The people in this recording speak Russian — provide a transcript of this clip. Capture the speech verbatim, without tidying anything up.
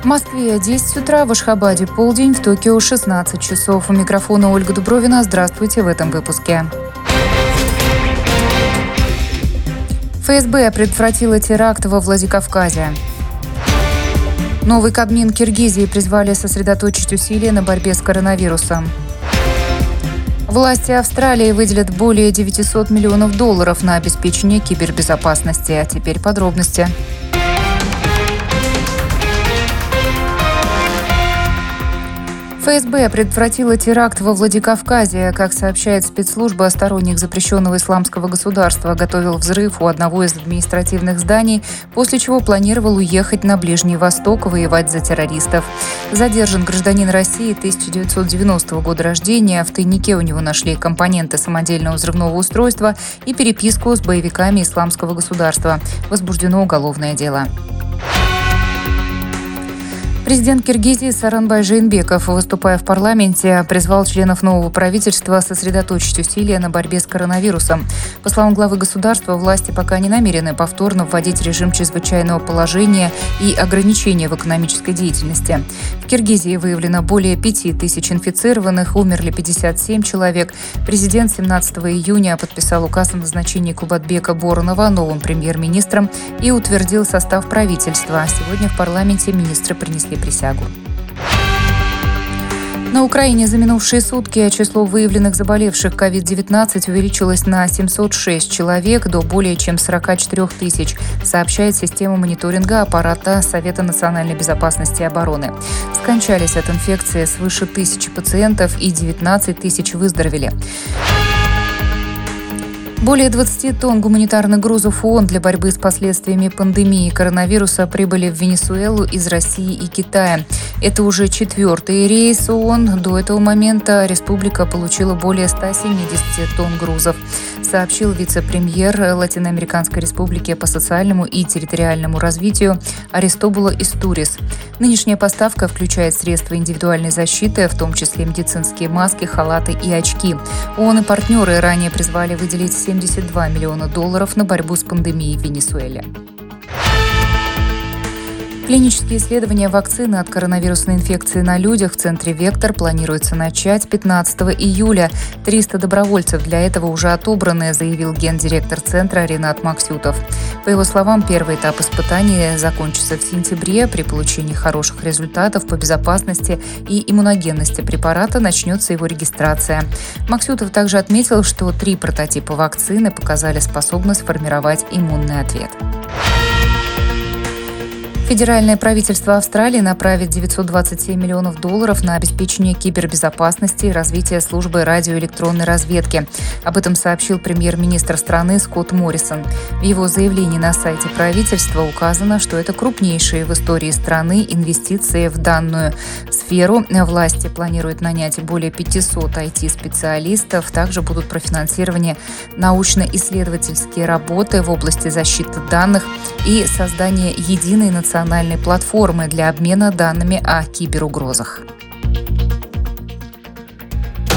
Москве десять утра, в Ашхабаде полдень, в Токио шестнадцать часов. У микрофона Ольга Дубровина. Здравствуйте в этом выпуске. ФСБ предотвратила теракт во Владикавказе. Новый Кабмин Киргизии призвали сосредоточить усилия на борьбе с коронавирусом. Власти Австралии выделят более девятьсот миллионов долларов на обеспечение кибербезопасности. А теперь подробности. ФСБ предотвратила теракт во Владикавказе. Как сообщает спецслужба, сторонник запрещенного исламского государства готовил взрыв у одного из административных зданий, после чего планировал уехать на Ближний Восток воевать за террористов. Задержан гражданин России тысяча девятьсот девяностого года рождения. В тайнике у него нашли компоненты самодельного взрывного устройства и переписку с боевиками исламского государства. Возбуждено уголовное дело. Президент Киргизии Сооронбай Жээнбеков, выступая в парламенте, призвал членов нового правительства сосредоточить усилия на борьбе с коронавирусом. По словам главы государства, власти пока не намерены повторно вводить режим чрезвычайного положения и ограничения в экономической деятельности. В Киргизии выявлено более пяти тысяч инфицированных, умерли пятьдесят семь человек. Президент семнадцатого июня подписал указ о назначении Кубатбека Боронова новым премьер-министром и утвердил состав правительства. Сегодня в парламенте министры принесли присягу. На Украине за минувшие сутки число выявленных заболевших ковид девятнадцать увеличилось на семьсот шесть человек до более чем сорок четыре тысяч, сообщает система мониторинга аппарата Совета национальной безопасности и обороны. Скончались от инфекции свыше тысячи пациентов и девятнадцать тысяч выздоровели. Более двадцати тонн гуманитарных грузов ООН для борьбы с последствиями пандемии коронавируса прибыли в Венесуэлу из России и Китая. Это уже четвертый рейс ООН. До этого момента республика получила более ста семидесяти тонн грузов, сообщил вице-премьер Латиноамериканской республики по социальному и территориальному развитию Аристобуло Истурис. Нынешняя поставка включает средства индивидуальной защиты, в том числе медицинские маски, халаты и очки. ООН и партнеры ранее призвали выделить семьдесят два миллиона долларов на борьбу с пандемией в Венесуэле. Клинические исследования вакцины от коронавирусной инфекции на людях в центре «Вектор» планируется начать пятнадцатого июля. триста добровольцев для этого уже отобраны, заявил гендиректор центра Ринат Максютов. По его словам, первый этап испытаний закончится в сентябре. При получении хороших результатов по безопасности и иммуногенности препарата начнется его регистрация. Максютов также отметил, что три прототипа вакцины показали способность формировать иммунный ответ. Федеральное правительство Австралии направит девятьсот двадцать семь миллионов долларов на обеспечение кибербезопасности и развитие службы радиоэлектронной разведки. Об этом сообщил премьер-министр страны Скотт Моррисон. В его заявлении на сайте правительства указано, что это крупнейшие в истории страны инвестиции в данную сферу. Власти планируют нанять более пятисот ай ти-специалистов. Также будут профинансированы научно-исследовательские работы в области защиты данных и создание единой национальной национальной платформы для обмена данными о киберугрозах.